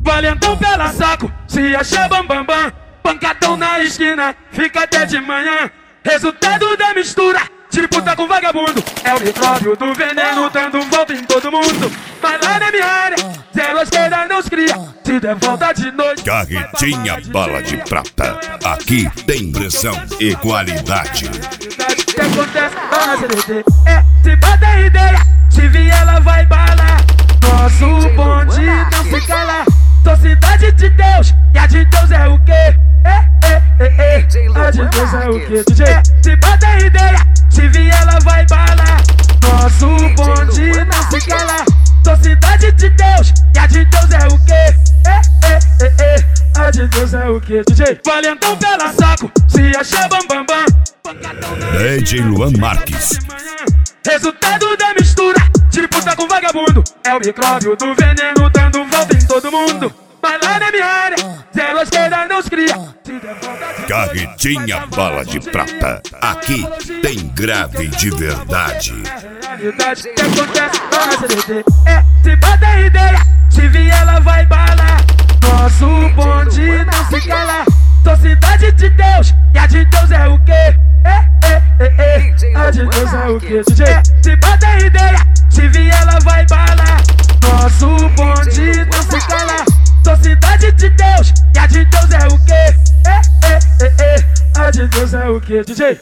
Valentão pela saco, se achar bambambam. Pancadão na esquina, fica até de manhã. Resultado da mistura de puta com vagabundo. É o micróbio do veneno dando volta em todo mundo. Mas lá na minha área, zero esquerda não se cria. Se der volta de noite, Carretinha Bala de Prata. Aqui tem pressão e qualidade. o que acontece na CDT é se bota ideia, se vier ela vai balar. Nosso bonde não se cala. Sou cidade de Deus, e a de Deus é o quê? A de Deus é o quê? DJ, se bota ideia, se vier ela vai balar. Nosso bonde não se cala. Sou cidade de Deus, e a de Deus é o quê? A de Deus é o quê? DJ, Valentão pela saco, se achar bambambam. DJ Luan Marques. Resultado da mistura de puta com vagabundo. É o micróbio do veneno dando volta em todo mundo. Mas lá na minha área, zero esquerda não se cria. Carretinha Bala de Prata. Aqui tem grave de verdade. Realidade que acontece na CDT é se bota ideia, se vier ela vai balar. Nosso bonde não se cala. Sou cidade de Deus, e a de Deus é o quê? A de Deus é o quê? DJ, se bota ideia, se vier ela vai balar. Nosso bonde não se cala. Sou cidade de Deus, e a de Deus é o quê? A de Deus é o quê? DJ.